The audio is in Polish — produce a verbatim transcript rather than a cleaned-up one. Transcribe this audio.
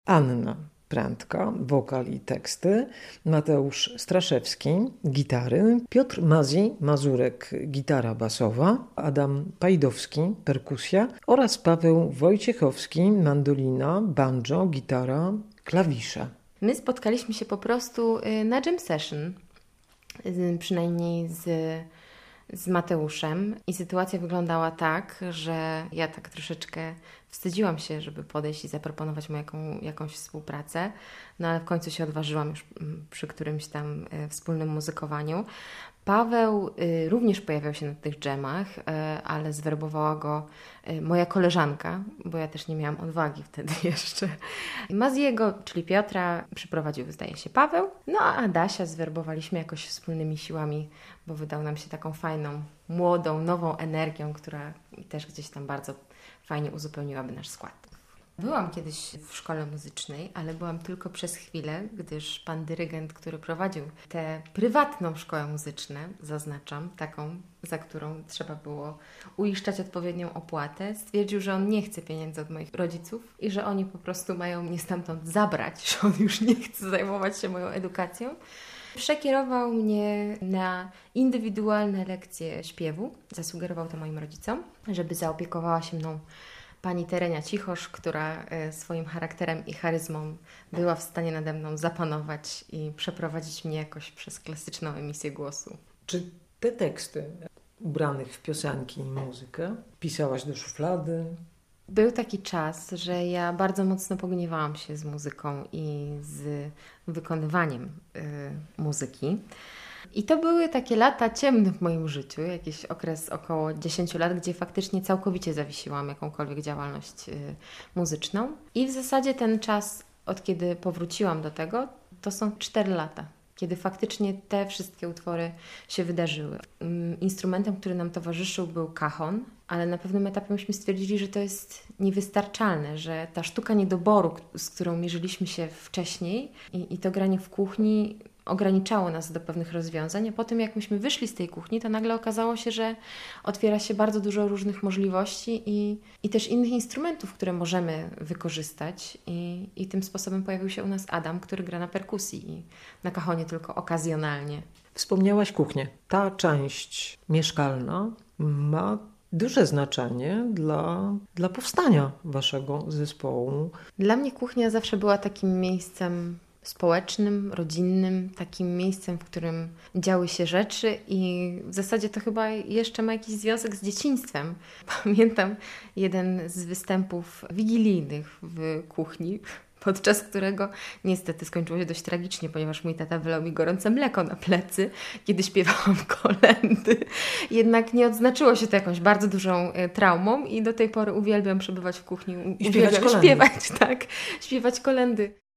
Anna Prędka, wokal i teksty, Mateusz Straszewski, gitary, Piotr Mazzi, Mazurek, gitara basowa, Adam Pajdowski, perkusja oraz Paweł Wojciechowski, mandolina, banjo, gitara, klawisze. My spotkaliśmy się po prostu na jam session, przynajmniej z, z Mateuszem, i sytuacja wyglądała tak, że ja tak troszeczkę wstydziłam się, żeby podejść i zaproponować mu jaką, jakąś współpracę, no ale w końcu się odważyłam już przy którymś tam wspólnym muzykowaniu. Paweł y, również pojawiał się na tych dżemach, y, ale zwerbowała go y, moja koleżanka, bo ja też nie miałam odwagi wtedy jeszcze. Mazziego, czyli Piotra, przyprowadził, zdaje się, Paweł, no a Adasia zwerbowaliśmy jakoś wspólnymi siłami, bo wydał nam się taką fajną, młodą, nową energią, która też gdzieś tam bardzo fajnie uzupełniłaby nasz skład. Byłam kiedyś w szkole muzycznej, ale byłam tylko przez chwilę, gdyż pan dyrygent, który prowadził tę prywatną szkołę muzyczną, zaznaczam, taką, za którą trzeba było uiszczać odpowiednią opłatę, stwierdził, że on nie chce pieniędzy od moich rodziców i że oni po prostu mają mnie stamtąd zabrać, że on już nie chce zajmować się moją edukacją. Przekierował mnie na indywidualne lekcje śpiewu, zasugerował to moim rodzicom, żeby zaopiekowała się mną pani Terenia Cichosz, która swoim charakterem i charyzmą była w stanie nade mną zapanować i przeprowadzić mnie jakoś przez klasyczną emisję głosu. Czy te teksty ubranych w piosenki i muzykę pisałaś do szuflady? Był taki czas, że ja bardzo mocno pogniewałam się z muzyką i z wykonywaniem y, muzyki. I to były takie lata ciemne w moim życiu, jakiś okres około dziesięć lat, gdzie faktycznie całkowicie zawiesiłam jakąkolwiek działalność y, muzyczną. I w zasadzie ten czas, od kiedy powróciłam do tego, to są cztery lata, kiedy faktycznie te wszystkie utwory się wydarzyły. Instrumentem, który nam towarzyszył, był cajon, ale na pewnym etapie myśmy stwierdzili, że to jest niewystarczalne, że ta sztuka niedoboru, z którą mierzyliśmy się wcześniej i, i to granie w kuchni ograniczało nas do pewnych rozwiązań, a po tym jak myśmy wyszli z tej kuchni, to nagle okazało się, że otwiera się bardzo dużo różnych możliwości i, i też innych instrumentów, które możemy wykorzystać i, i tym sposobem pojawił się u nas Adam, który gra na perkusji i na cajonie tylko okazjonalnie. Wspomniałaś kuchnię. Ta część mieszkalna ma duże znaczenie dla, dla powstania waszego zespołu. Dla mnie kuchnia zawsze była takim miejscem społecznym, rodzinnym, takim miejscem, w którym działy się rzeczy i w zasadzie to chyba jeszcze ma jakiś związek z dzieciństwem. Pamiętam jeden z występów wigilijnych w kuchni, podczas którego niestety skończyło się dość tragicznie, ponieważ mój tata wylał mi gorące mleko na plecy, kiedy śpiewałam kolędy. Jednak nie odznaczyło się to jakąś bardzo dużą traumą i do tej pory uwielbiam przebywać w kuchni, I śpiewać uwielbiam kolędy. śpiewać, tak, śpiewać kolędy.